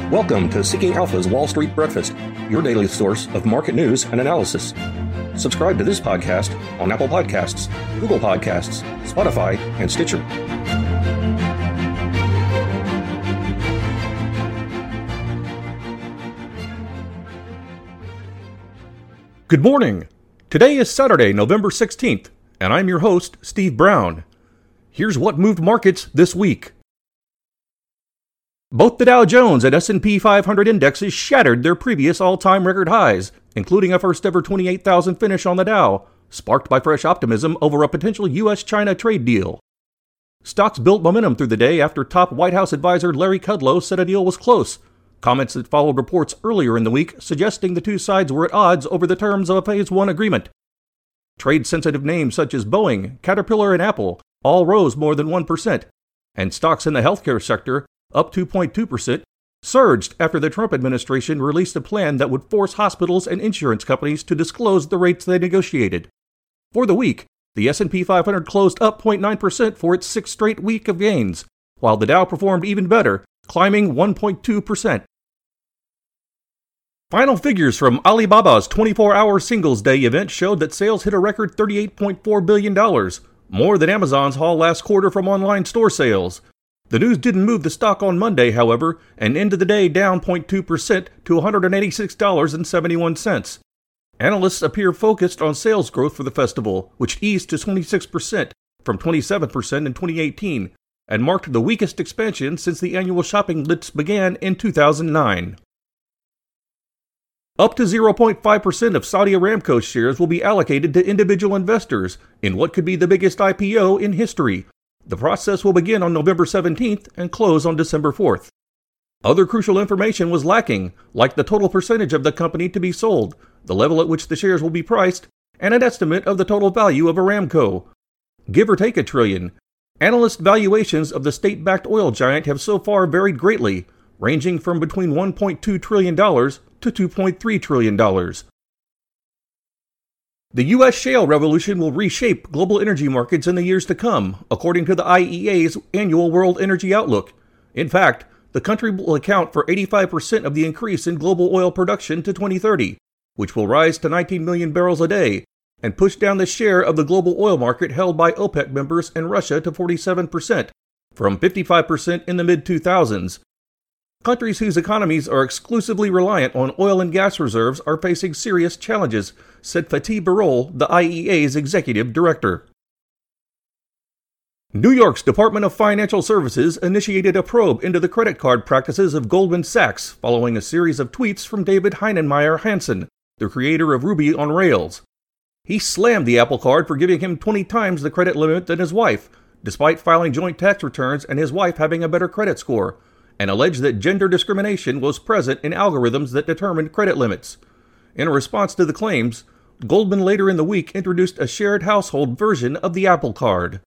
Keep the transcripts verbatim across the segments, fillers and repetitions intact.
Welcome to Seeking Alpha's Wall Street Breakfast, your daily source of market news and analysis. Subscribe to this podcast on Apple Podcasts, Google Podcasts, Spotify, and Stitcher. Good morning. Today is Saturday, November sixteenth, and I'm your host, Steve Brown. Here's what moved markets this week. Both the Dow Jones and S and P five hundred indexes shattered their previous all-time record highs, including a first-ever twenty-eight thousand finish on the Dow, sparked by fresh optimism over a potential U S China trade deal. Stocks built momentum through the day after top White House advisor Larry Kudlow said a deal was close, comments that followed reports earlier in the week suggesting the two sides were at odds over the terms of a Phase one agreement. Trade-sensitive names such as Boeing, Caterpillar, and Apple all rose more than one percent, and stocks in the healthcare sector, up two point two percent, surged after the Trump administration released a plan that would force hospitals and insurance companies to disclose the rates they negotiated. For the week, the S and P five hundred closed up zero point nine percent for its sixth straight week of gains, while the Dow performed even better, climbing one point two percent. Final figures from Alibaba's twenty-four hour Singles Day event showed that sales hit a record thirty-eight point four billion dollars, more than Amazon's haul last quarter from online store sales. The news didn't move the stock on Monday, however, and ended the day down zero point two percent to one hundred eighty-six dollars and seventy-one cents. Analysts appear focused on sales growth for the festival, which eased to twenty-six percent from twenty-seven percent in twenty eighteen, and marked the weakest expansion since the annual shopping blitz began in two thousand nine. Up to zero point five percent of Saudi Aramco shares will be allocated to individual investors in what could be the biggest I P O in history. The process will begin on November seventeenth and close on December fourth. Other crucial information was lacking, like the total percentage of the company to be sold, the level at which the shares will be priced, and an estimate of the total value of Aramco. Give or take a trillion, analyst valuations of the state-backed oil giant have so far varied greatly, ranging from between one point two trillion dollars to two point three trillion dollars. The U S shale revolution will reshape global energy markets in the years to come, according to the I E A's annual World Energy Outlook. In fact, the country will account for eighty-five percent of the increase in global oil production to twenty thirty, which will rise to nineteen million barrels a day, and push down the share of the global oil market held by OPEC members and Russia to forty-seven percent, from fifty-five percent in the mid two thousands. Countries whose economies are exclusively reliant on oil and gas reserves are facing serious challenges, said Fatih Birol, the I E A's executive director. New York's Department of Financial Services initiated a probe into the credit card practices of Goldman Sachs following a series of tweets from David Heinemeier Hansson, the creator of Ruby on Rails. He slammed the Apple Card for giving him twenty times the credit limit than his wife, despite filing joint tax returns and his wife having a better credit score, and alleged that gender discrimination was present in algorithms that determined credit limits. In response to the claims, Goldman later in the week introduced a shared household version of the Apple Card.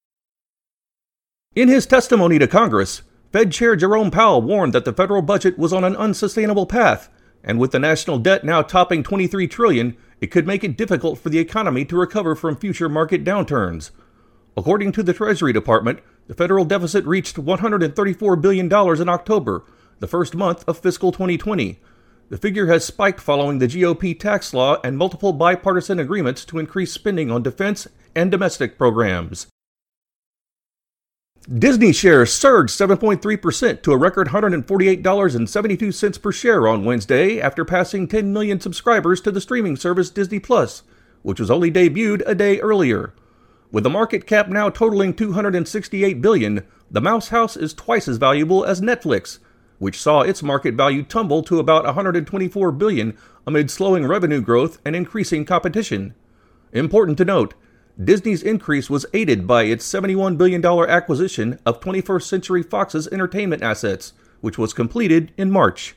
In his testimony to Congress, Fed Chair Jerome Powell warned that the federal budget was on an unsustainable path, and with the national debt now topping twenty-three trillion dollars, it could make it difficult for the economy to recover from future market downturns. According to the Treasury Department, the federal deficit reached one hundred thirty-four billion dollars in October, the first month of fiscal twenty twenty. The figure has spiked following the G O P tax law and multiple bipartisan agreements to increase spending on defense and domestic programs. Disney shares surged seven point three percent to a record one hundred forty-eight dollars and seventy-two cents per share on Wednesday after passing ten million subscribers to the streaming service Disney Plus, which was only debuted a day earlier. With the market cap now totaling two hundred sixty-eight billion dollars, the Mouse House is twice as valuable as Netflix, which saw its market value tumble to about one hundred twenty-four billion dollars amid slowing revenue growth and increasing competition. Important to note, Disney's increase was aided by its seventy-one billion dollars acquisition of twenty-first Century Fox's entertainment assets, which was completed in March.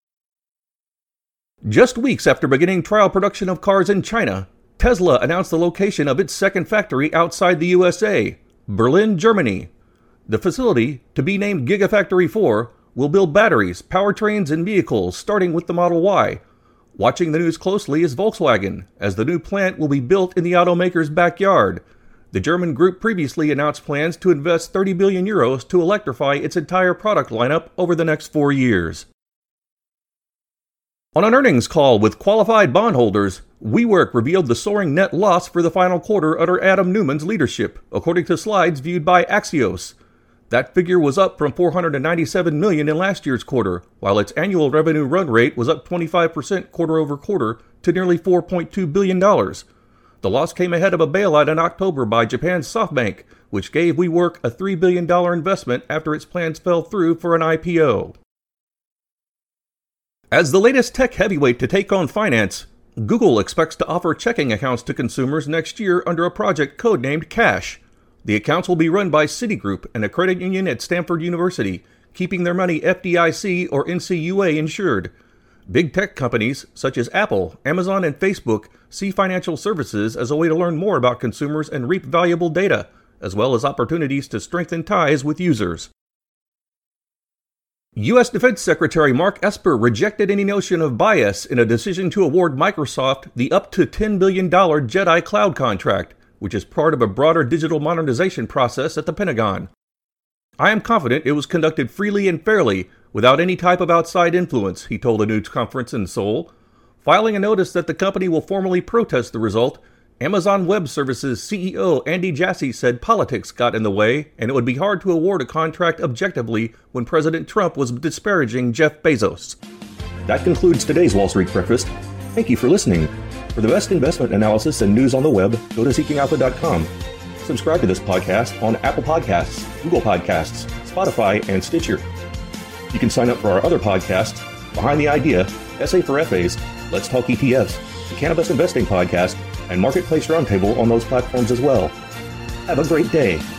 Just weeks after beginning trial production of cars in China, Tesla announced the location of its second factory outside the U S A, Berlin, Germany. The facility, to be named Gigafactory four, will build batteries, powertrains, and vehicles, starting with the Model Y. Watching the news closely is Volkswagen, as the new plant will be built in the automaker's backyard. The German group previously announced plans to invest thirty billion euros to electrify its entire product lineup over the next four years. On an earnings call with qualified bondholders, WeWork revealed the soaring net loss for the final quarter under Adam Neumann's leadership, according to slides viewed by Axios. That figure was up from four hundred ninety-seven million dollars in last year's quarter, while its annual revenue run rate was up twenty-five percent quarter over quarter to nearly four point two billion dollars. The loss came ahead of a bailout in October by Japan's SoftBank, which gave WeWork a three billion dollars investment after its plans fell through for an I P O. As the latest tech heavyweight to take on finance, Google expects to offer checking accounts to consumers next year under a project codenamed Cash. The accounts will be run by Citigroup and a credit union at Stanford University, keeping their money F D I C or N C U A insured. Big tech companies such as Apple, Amazon, and Facebook see financial services as a way to learn more about consumers and reap valuable data, as well as opportunities to strengthen ties with users. U S Defense Secretary Mark Esper rejected any notion of bias in a decision to award Microsoft the up to ten billion dollars Jedi Cloud contract, which is part of a broader digital modernization process at the Pentagon. I am confident it was conducted freely and fairly, without any type of outside influence, he told a news conference in Seoul. Filing a notice that the company will formally protest the result, Amazon Web Services C E O Andy Jassy said politics got in the way, and it would be hard to award a contract objectively when President Trump was disparaging Jeff Bezos. That concludes today's Wall Street Breakfast. Thank you for listening. For the best investment analysis and news on the web, go to seeking alpha dot com. Subscribe to this podcast on Apple Podcasts, Google Podcasts, Spotify, and Stitcher. You can sign up for our other podcasts, Behind the Idea, S A for F As, Let's Talk E T Fs, the Cannabis Investing Podcast, and Marketplace Roundtable on those platforms as well. Have a great day.